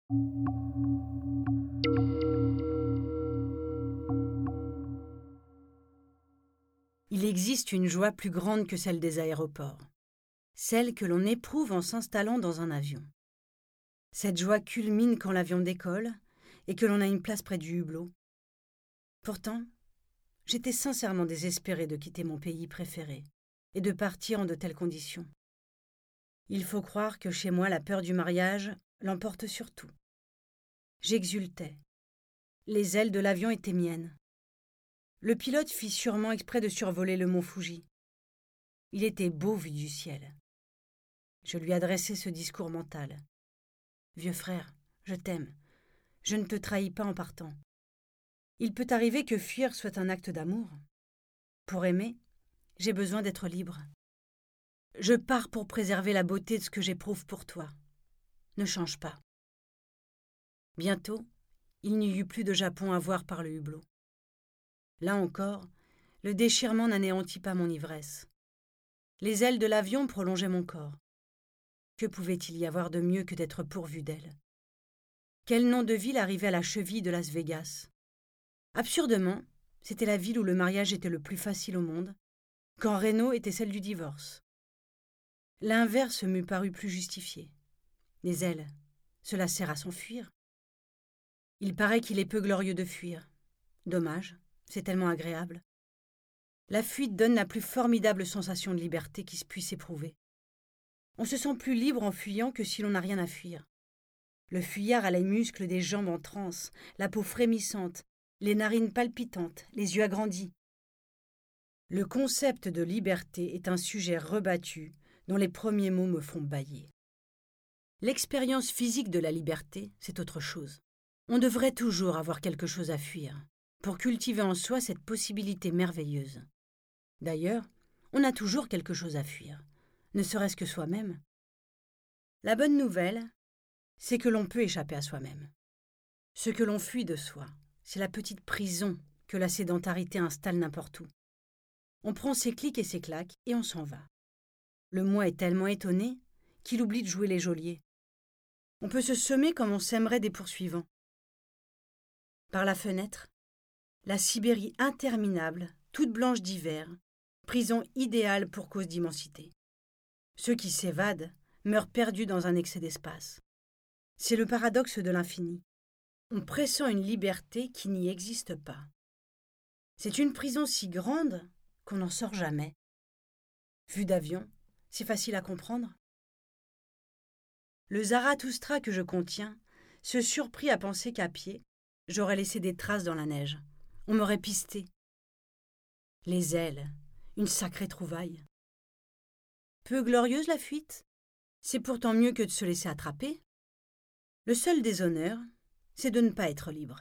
Il existe une joie plus grande que celle des aéroports, celle que l'on éprouve en s'installant dans un avion. Cette joie culmine quand l'avion décolle et que l'on a une place près du hublot. Pourtant, j'étais sincèrement désespérée de quitter mon pays préféré et de partir en de telles conditions. Il faut croire que chez moi la peur du mariage l'emporte sur tout. J'exultais. Les ailes de l'avion étaient miennes. Le pilote fit sûrement exprès de survoler le mont Fuji. Il était beau vu du ciel. Je lui adressai ce discours mental. « Vieux frère, je t'aime. Je ne te trahis pas en partant. Il peut arriver que fuir soit un acte d'amour. Pour aimer, j'ai besoin d'être libre. Je pars pour préserver la beauté de ce que j'éprouve pour toi. Ne change pas. » Bientôt, il n'y eut plus de Japon à voir par le hublot. Là encore, le déchirement n'anéantit pas mon ivresse. Les ailes de l'avion prolongeaient mon corps. Que pouvait-il y avoir de mieux que d'être pourvu d'elles? Quel nom de ville arrivait à la cheville de Las Vegas? Absurdement, c'était la ville où le mariage était le plus facile au monde, quand Reno était celle du divorce. L'inverse m'eût paru plus justifié. Les ailes, cela sert à s'enfuir. Il paraît qu'il est peu glorieux de fuir. Dommage, c'est tellement agréable. La fuite donne la plus formidable sensation de liberté qui se puisse éprouver. On se sent plus libre en fuyant que si l'on n'a rien à fuir. Le fuyard a les muscles des jambes en transe, la peau frémissante, les narines palpitantes, les yeux agrandis. Le concept de liberté est un sujet rebattu dont les premiers mots me font bâiller. L'expérience physique de la liberté, c'est autre chose. On devrait toujours avoir quelque chose à fuir, pour cultiver en soi cette possibilité merveilleuse. D'ailleurs, on a toujours quelque chose à fuir, ne serait-ce que soi-même. La bonne nouvelle, c'est que l'on peut échapper à soi-même. Ce que l'on fuit de soi, c'est la petite prison que la sédentarité installe n'importe où. On prend ses clics et ses claques et on s'en va. Le moi est tellement étonné qu'il oublie de jouer les geôliers. On peut se semer comme on sèmerait des poursuivants. Par la fenêtre, la Sibérie interminable, toute blanche d'hiver, prison idéale pour cause d'immensité. Ceux qui s'évadent meurent perdus dans un excès d'espace. C'est le paradoxe de l'infini. On pressent une liberté qui n'y existe pas. C'est une prison si grande qu'on n'en sort jamais. Vu d'avion, c'est facile à comprendre. Le Zarathustra que je contiens se surprit à penser qu'à pied, j'aurais laissé des traces dans la neige. On m'aurait pisté. Les ailes, une sacrée trouvaille. Peu glorieuse la fuite, c'est pourtant mieux que de se laisser attraper. Le seul déshonneur, c'est de ne pas être libre.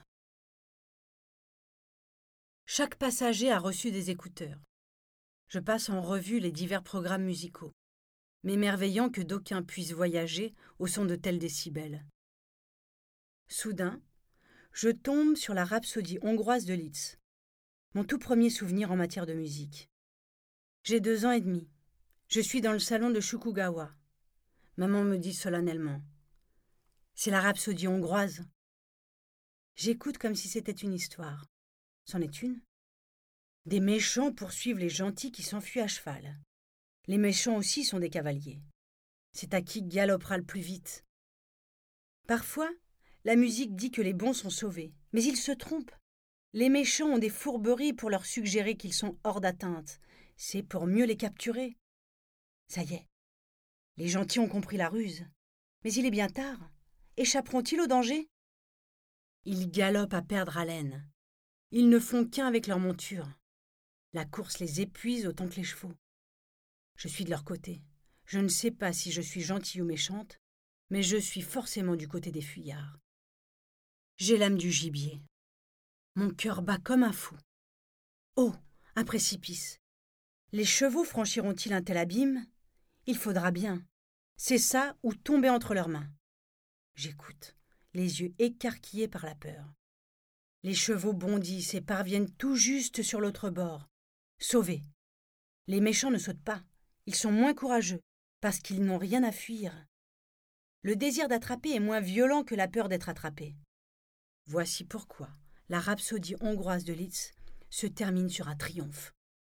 Chaque passager a reçu des écouteurs. Je passe en revue les divers programmes musicaux, m'émerveillant que d'aucuns puissent voyager au son de tels décibels. Soudain, je tombe sur la rhapsodie hongroise de Liszt, mon tout premier souvenir en matière de musique. J'ai 2 ans et demi. Je suis dans le salon de Shukugawa. Maman me dit solennellement « C'est la rhapsodie hongroise ». J'écoute comme si c'était une histoire. C'en est une. Des méchants poursuivent les gentils qui s'enfuient à cheval. Les méchants aussi sont des cavaliers. C'est à qui galopera le plus vite. Parfois, la musique dit que les bons sont sauvés, mais ils se trompent. Les méchants ont des fourberies pour leur suggérer qu'ils sont hors d'atteinte. C'est pour mieux les capturer. Ça y est, les gentils ont compris la ruse. Mais il est bien tard. Échapperont-ils au danger? Ils galopent à perdre haleine. Ils ne font qu'un avec leur monture. La course les épuise autant que les chevaux. Je suis de leur côté. Je ne sais pas si je suis gentille ou méchante, mais je suis forcément du côté des fuyards. J'ai l'âme du gibier. Mon cœur bat comme un fou. Oh, un précipice. Les chevaux franchiront-ils un tel abîme? Il faudra bien. C'est ça ou tomber entre leurs mains. J'écoute, les yeux écarquillés par la peur. Les chevaux bondissent et parviennent tout juste sur l'autre bord. Sauvés. Les méchants ne sautent pas. Ils sont moins courageux, parce qu'ils n'ont rien à fuir. le désir d'attraper est moins violent que la peur d'être attrapé. Voici pourquoi la rhapsodie hongroise de Liszt se termine sur un triomphe.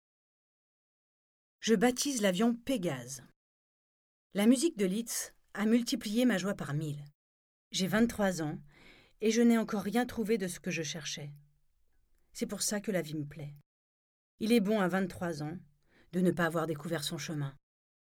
Je baptise l'avion Pégase. La musique de Liszt a multiplié ma joie par 1000. J'ai 23 ans et je n'ai encore rien trouvé de ce que je cherchais. C'est pour ça que la vie me plaît. Il est bon à 23 ans de ne pas avoir découvert son chemin.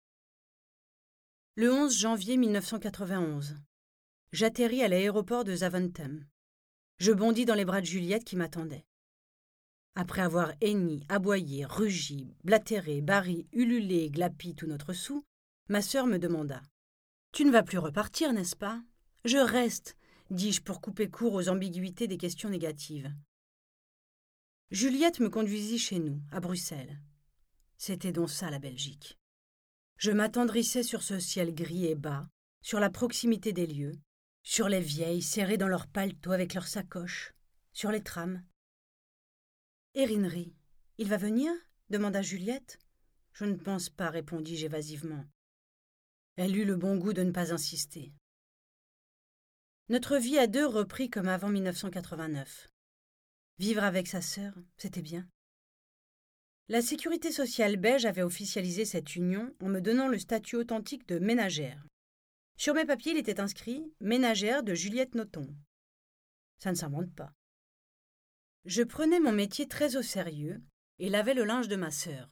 Le 11 janvier 1991, j'atterris à l'aéroport de Zaventem. Je bondis dans les bras de Juliette qui m'attendait. Après avoir henni, aboyé, rugi, blatéré, bari, ululé, glapi tout notre soûl, ma sœur me demanda « Tu ne vas plus repartir, n'est-ce pas ?»« Je reste », dis-je pour couper court aux ambiguïtés des questions négatives. Juliette me conduisit chez nous, à Bruxelles. C'était donc ça la Belgique. Je m'attendrissais sur ce ciel gris et bas, sur la proximité des lieux, sur les vieilles serrées dans leurs paletots avec leurs sacoches, sur les trams. « Et Rinry, il va venir ?» demanda Juliette. « Je ne pense pas, répondis-je évasivement. Elle eut le bon goût de ne pas insister. Notre vie à deux reprit comme avant 1989. Vivre avec sa sœur, c'était bien. La sécurité sociale belge avait officialisé cette union en me donnant le statut authentique de ménagère. Sur mes papiers, il était inscrit « Ménagère de Juliette Nothomb ». Ça ne s'invente pas. Je prenais mon métier très au sérieux et lavais le linge de ma sœur.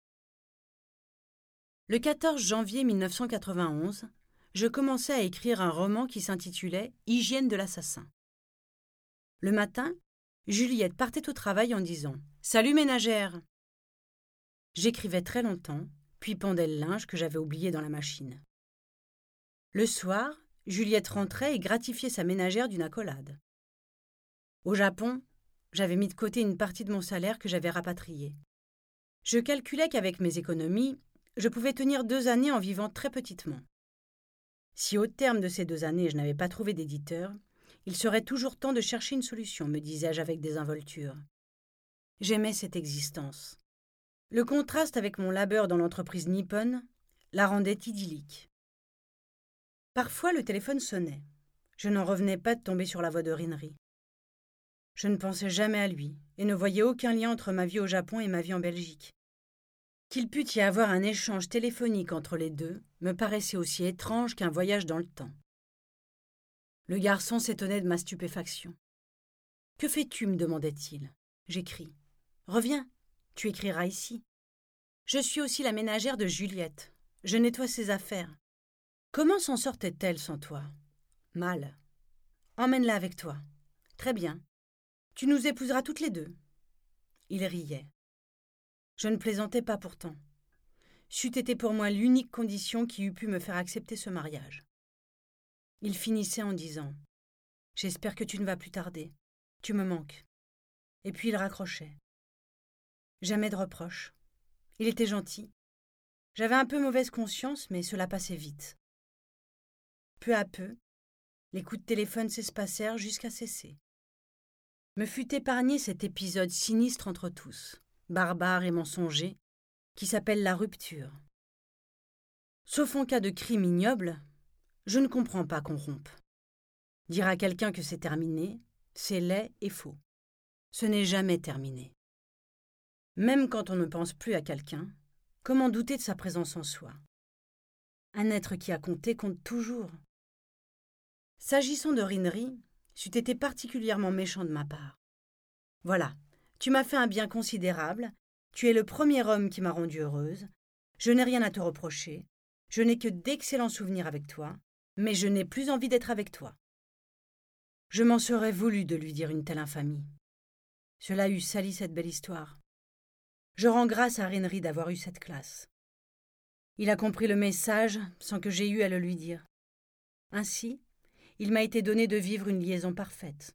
Le 14 janvier 1991, je commençais à écrire un roman qui s'intitulait « Hygiène de l'assassin ». Le matin, Juliette partait au travail en disant « Salut ménagère !» J'écrivais très longtemps, puis pendais le linge que j'avais oublié dans la machine. Le soir, Juliette rentrait et gratifiait sa ménagère d'une accolade. Au Japon, j'avais mis de côté une partie de mon salaire que j'avais rapatrié. Je calculais qu'avec mes économies, je pouvais tenir 2 années en vivant très petitement. Si au terme de ces 2 années je n'avais pas trouvé d'éditeur, il serait toujours temps de chercher une solution, me disais-je avec désinvolture. J'aimais cette existence. Le contraste avec mon labeur dans l'entreprise nippone la rendait idyllique. Parfois, le téléphone sonnait. Je n'en revenais pas de tomber sur la voix de Rinry. Je ne pensais jamais à lui et ne voyais aucun lien entre ma vie au Japon et ma vie en Belgique. Qu'il pût y avoir un échange téléphonique entre les deux me paraissait aussi étrange qu'un voyage dans le temps. Le garçon s'étonnait de ma stupéfaction. « Que fais-tu » me demandait-il. J'écris. « Reviens, tu écriras ici. Je suis aussi la ménagère de Juliette. Je nettoie ses affaires. Comment s'en sortait-elle sans toi ? Mal. Emmène-la avec toi. Très bien. Tu nous épouseras toutes les deux. » Il riait. Je ne plaisantais pas pourtant. C'eût été pour moi l'unique condition qui eût pu me faire accepter ce mariage. Il finissait en disant « J'espère que tu ne vas plus tarder. Tu me manques. » Et puis il raccrochait. Jamais de reproches. Il était gentil. J'avais un peu mauvaise conscience, mais cela passait vite. Peu à peu, les coups de téléphone s'espacèrent jusqu'à cesser. Me fut épargné cet épisode sinistre entre tous, barbare et mensonger, qui s'appelle la rupture. Sauf en cas de crime ignoble, je ne comprends pas qu'on rompe. Dire à quelqu'un que c'est terminé, c'est laid et faux. Ce n'est jamais terminé. Même quand on ne pense plus à quelqu'un, comment douter de sa présence en soi ? Un être qui a compté compte toujours. S'agissant de Rinry, c'eût été particulièrement méchant de ma part. Voilà, tu m'as fait un bien considérable, tu es le premier homme qui m'a rendue heureuse, je n'ai rien à te reprocher, je n'ai que d'excellents souvenirs avec toi, mais je n'ai plus envie d'être avec toi. Je m'en serais voulu de lui dire une telle infamie. Cela eût sali cette belle histoire. Je rends grâce à Rinry d'avoir eu cette classe. Il a compris le message sans que j'aie eu à le lui dire. Ainsi, il m'a été donné de vivre une liaison parfaite.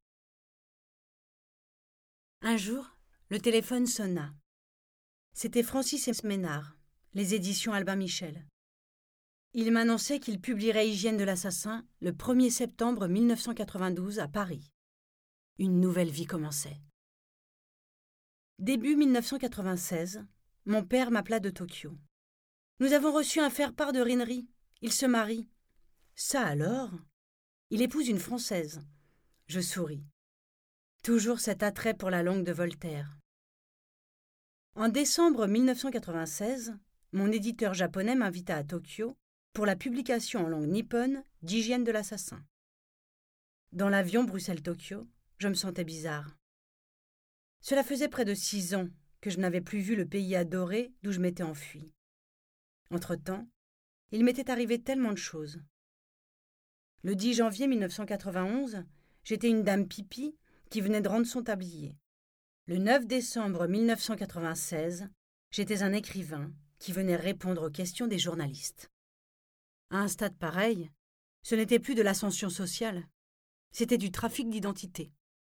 Un jour, le téléphone sonna. C'était Francis Esménard, les éditions Albin Michel. Il m'annonçait qu'il publierait Hygiène de l'assassin le 1er septembre 1992 à Paris. Une nouvelle vie commençait. Début 1996, mon père m'appela de Tokyo. « Nous avons reçu un faire-part de Rinry. Il se marie. Ça alors? Il épouse une Française. Je souris. Toujours cet attrait pour la langue de Voltaire. En décembre 1996, mon éditeur japonais m'invita à Tokyo pour la publication en langue nippone d'Hygiène de l'assassin. Dans l'avion Bruxelles-Tokyo, je me sentais bizarre. Cela faisait près de 6 ans que je n'avais plus vu le pays adoré d'où je m'étais enfuie. Entre-temps, il m'était arrivé tellement de choses. Le 10 janvier 1991, j'étais une dame pipi qui venait de rendre son tablier. Le 9 décembre 1996, j'étais un écrivain qui venait répondre aux questions des journalistes. À un stade pareil, ce n'était plus de l'ascension sociale, c'était du trafic d'identité.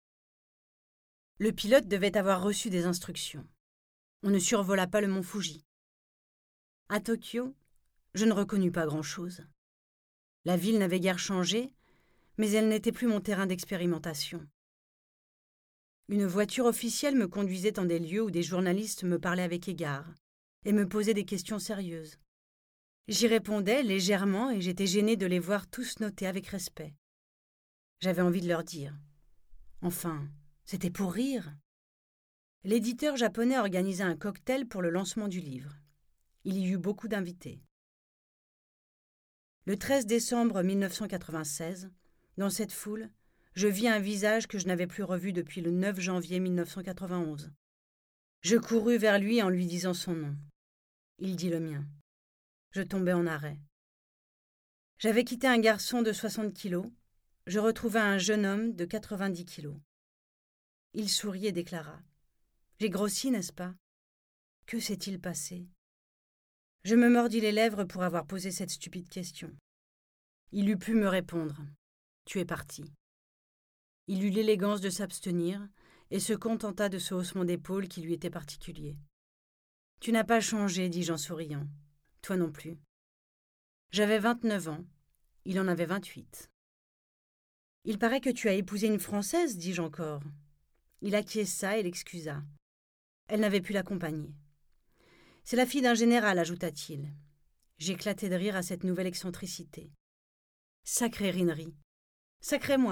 Le pilote devait avoir reçu des instructions. On ne survola pas le mont Fuji. À Tokyo, je ne reconnus pas grand-chose. La ville n'avait guère changé, mais elle n'était plus mon terrain d'expérimentation. Une voiture officielle me conduisait dans des lieux où des journalistes me parlaient avec égard et me posaient des questions sérieuses. J'y répondais légèrement et j'étais gênée de les voir tous noter avec respect. J'avais envie de leur dire « Enfin, c'était pour rire !» L'éditeur japonais organisa un cocktail pour le lancement du livre. Il y eut beaucoup d'invités. Le 13 décembre 1996, dans cette foule, je vis un visage que je n'avais plus revu depuis le 9 janvier 1991. Je courus vers lui en lui disant son nom. Il dit le mien. Je tombai en arrêt. J'avais quitté un garçon de 60 kilos. Je retrouvai un jeune homme de 90 kilos. Il sourit et déclara « J'ai grossi, n'est-ce pas? Que s'est-il passé ?» Je me mordis les lèvres pour avoir posé cette stupide question. Il eût pu me répondre « Tu es parti ». Il eut l'élégance de s'abstenir et se contenta de ce haussement d'épaule qui lui était particulier. « Tu n'as pas changé, dis-je en souriant. Toi non plus. » J'avais 29 ans, il en avait 28. « Il paraît que tu as épousé une Française, dis-je encore. » Il acquiesça et l'excusa. Elle n'avait pu l'accompagner. « C'est la fille d'un général, ajouta-t-il. » J'éclatai de rire à cette nouvelle excentricité. « Sacrée Rinnery. Sacré moi. »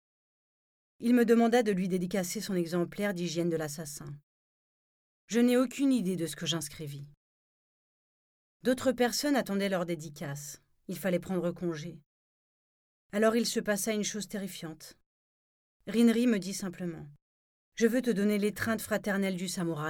Il me demanda de lui dédicacer son exemplaire d'Hygiène de l'assassin. Je n'ai aucune idée de ce que j'inscrivis. D'autres personnes attendaient leur dédicace. Il fallait prendre congé. Alors il se passa une chose terrifiante. Rinnery me dit simplement « Je veux te donner l'étreinte fraternelle du samouraï. »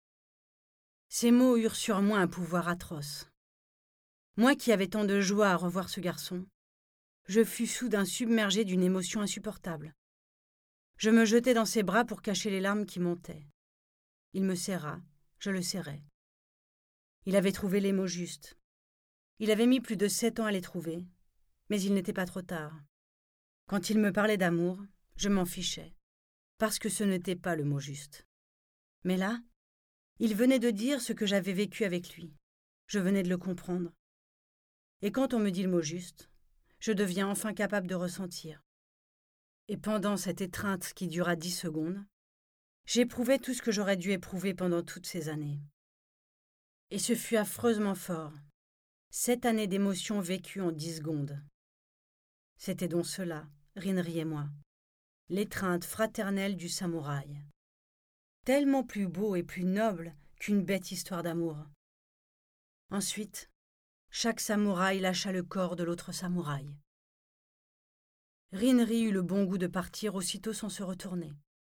Ces mots eurent sur moi un pouvoir atroce. Moi qui avais tant de joie à revoir ce garçon, je fus soudain submergée d'une émotion insupportable. Je me jetai dans ses bras pour cacher les larmes qui montaient. Il me serra, je le serrai. Il avait trouvé les mots justes. Il avait mis plus de 7 ans à les trouver, mais il n'était pas trop tard. Quand il me parlait d'amour, je m'en fichais, parce que ce n'était pas le mot juste. Mais là, il venait de dire ce que j'avais vécu avec lui. Je venais de le comprendre. Et quand on me dit le mot juste, je deviens enfin capable de ressentir. Et pendant cette étreinte qui dura 10 secondes, j'éprouvais tout ce que j'aurais dû éprouver pendant toutes ces années. Et ce fut affreusement fort. 7 années d'émotions vécues en 10 secondes. C'était donc cela, Rinnery et moi. L'étreinte fraternelle du samouraï. Tellement plus beau et plus noble qu'une bête histoire d'amour. Ensuite, chaque samouraï lâcha le corps de l'autre samouraï. Rinnery eut le bon goût de partir aussitôt sans se retourner.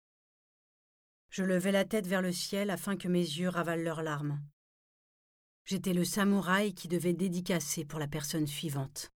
Je levai la tête vers le ciel afin que mes yeux ravalent leurs larmes. J'étais le samouraï qui devait dédicacer pour la personne suivante.